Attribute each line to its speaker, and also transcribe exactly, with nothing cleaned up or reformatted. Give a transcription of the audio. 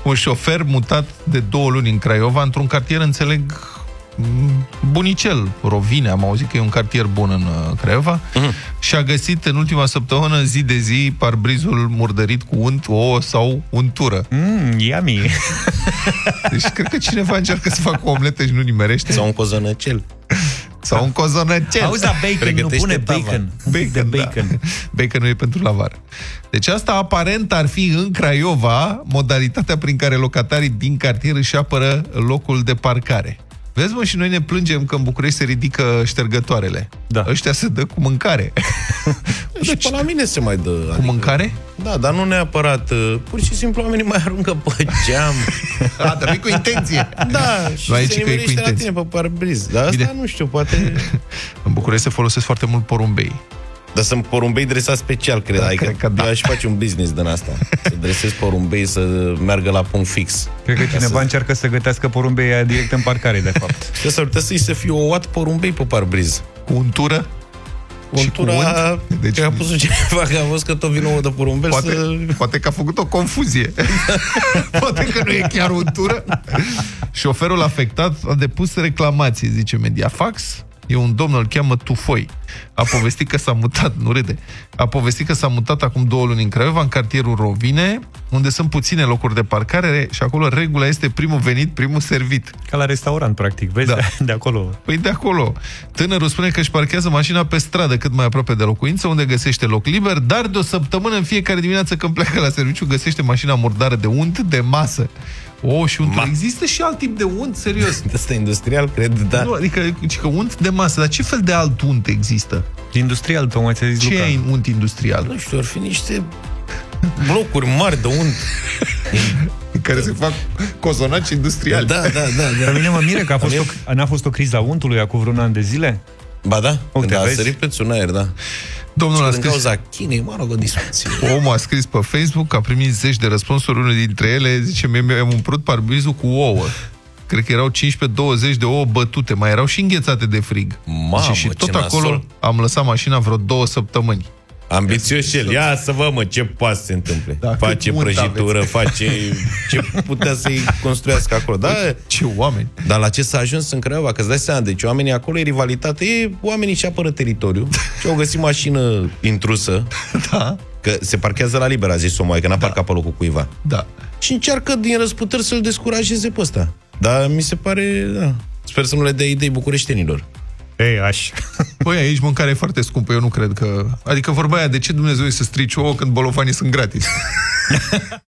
Speaker 1: un șofer mutat de două luni în Craiova, într-un cartier, înțeleg, bunicel, Rovine, am auzit că e un cartier bun în Craiova, uh-huh. și a găsit în ultima săptămână, zi de zi, parbrizul murdărit cu unt, ouă sau untură.
Speaker 2: Mm, yummy!
Speaker 1: Deci cred că cineva încearcă să facă o omletă și nu nimerește.
Speaker 3: Sau un cozonăcel.
Speaker 1: Sau un cozonăcel.
Speaker 2: Auzi, la bacon, nu pune bacon.
Speaker 1: Bacon,
Speaker 2: de
Speaker 1: bacon.
Speaker 2: bacon.
Speaker 1: Da. Baconul e pentru lavară. Deci asta aparent ar fi în Craiova modalitatea prin care locatarii din cartier își apără locul de parcare. Vezi, mă, și noi ne plângem că în București se ridică ștergătoarele.
Speaker 2: Da.
Speaker 1: Ăștia se dă cu mâncare.
Speaker 3: Și până la mine se mai dă.
Speaker 1: Cu
Speaker 3: adică,
Speaker 1: mâncare?
Speaker 3: Da, dar nu neapărat. Pur și simplu oamenii mai aruncă pe geam.
Speaker 1: A, dar nu cu intenție.
Speaker 3: Da, și
Speaker 1: aici
Speaker 3: se
Speaker 1: că e cu
Speaker 3: nimerește la
Speaker 1: intenție.
Speaker 3: tine pe parbriz. Dar asta
Speaker 1: Bine.
Speaker 3: nu știu, poate...
Speaker 1: În București se folosesc foarte mult porumbei.
Speaker 3: Dar sunt porumbei dresați special, cred.
Speaker 1: Da,
Speaker 3: adică
Speaker 1: cred că da.
Speaker 3: eu aș face un business din asta. Să dresez porumbei să meargă la punct fix.
Speaker 2: Cred că cineva
Speaker 3: să...
Speaker 2: încearcă să gătească porumbei aia direct în parcare, de fapt.
Speaker 3: Și s-ar putea să-i să fie o oat porumbei pe parbriz.
Speaker 1: Cu untură?
Speaker 3: Untura,
Speaker 1: deci
Speaker 3: a pus cineva că a văzut că tot vine ouă de porumbel
Speaker 1: poate,
Speaker 3: să...
Speaker 1: poate că a făcut o confuzie. Poate că nu e chiar untură. Șoferul afectat a depus reclamație, zice Mediafax. E un domn, îl cheamă Tufoi. A povestit că s-a mutat, nu râde, a povestit că s-a mutat acum două luni în Craiova, în cartierul Rovine, unde sunt puține locuri de parcare și acolo regula este primul venit, primul servit.
Speaker 2: Ca la restaurant, practic, vezi, da. de, de acolo.
Speaker 1: Păi de acolo. Tânărul spune că își parchează mașina pe stradă cât mai aproape de locuință, unde găsește loc liber, dar de o săptămână în fiecare dimineață când pleacă la serviciu găsește mașina murdară de unt de masă. O, și unt. Există și alt tip de unt, serios.
Speaker 3: Asta e industrial, cred, da.
Speaker 1: Nu, adică că unt de masă, dar ce fel de alt unt există?
Speaker 2: Industrial, tocmai ți-a zis
Speaker 1: Ce
Speaker 2: Luca.
Speaker 1: e unt industrial?
Speaker 3: Nu știu, ar fi niște blocuri mari de unt
Speaker 1: în care se fac cozonaci industriali.
Speaker 3: Da, da, da, da.
Speaker 2: Pe mine mă mire că a fost o, n-a fost o criză a untului acum vreun an de zile?
Speaker 3: Ba da,
Speaker 2: Uite,
Speaker 3: când a
Speaker 2: vezi?
Speaker 3: sărit prețul în aer, da.
Speaker 1: Domnul a
Speaker 3: din
Speaker 1: scris...
Speaker 3: cauza Chinei, mă rog, o discuție.
Speaker 1: Omul a scris pe Facebook, a primit zeci de răspunsuri, unul dintre ele zice, mi-am umplut parbrizul cu ouă. Cred că erau cincisprezece douăzeci de ouă bătute, mai erau și înghețate de frig.
Speaker 3: Mamă,
Speaker 1: și, și tot
Speaker 3: ce
Speaker 1: acolo
Speaker 3: nasol.
Speaker 1: am lăsat mașina vreo două săptămâni.
Speaker 3: Ambițios și el. Ia să vă, mă, ce poate să se întâmple.
Speaker 1: Da,
Speaker 3: face
Speaker 1: cât unt
Speaker 3: prăjitură,
Speaker 1: aveți.
Speaker 3: face ce putea să-i construiască acolo. Da,
Speaker 1: Ce oameni!
Speaker 3: dar la ce s-a ajuns în Craiova? Că îți dai seama, deci oamenii acolo e rivalitate, e, oamenii și apără teritoriu și au găsit mașină intrusă,
Speaker 1: Da,
Speaker 3: că se parchează la liber, a zis omul, că n-a parcat pe locul cuiva.
Speaker 1: da.
Speaker 3: Și încearcă din răsputeri să-l descurajeze pe ăsta. Dar mi se pare, da. Sper să nu le dea idei bucureștenilor.
Speaker 2: Ei, aș.
Speaker 1: Păi aici mâncarea e foarte scumpă, eu nu cred că... Adică vorba aia, de ce Dumnezeu să strici ouă când bolofanii sunt gratis?